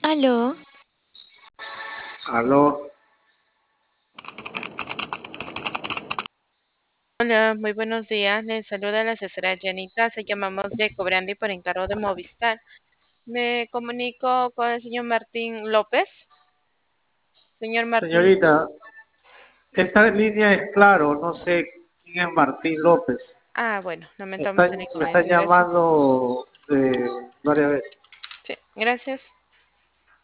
Aló, Aló, Hola, muy buenos días. Les saluda la asesora Janita. Se llamamos de Cobrandi por encargo de Movistar. Me comunico con el señor Martín López. Señor Martín. señorita, esta línea es claro, no sé quién es Martín López. Bueno, Me están, lamentamos el me están inconveniente. Gracias. llamando varias veces. Sí, gracias.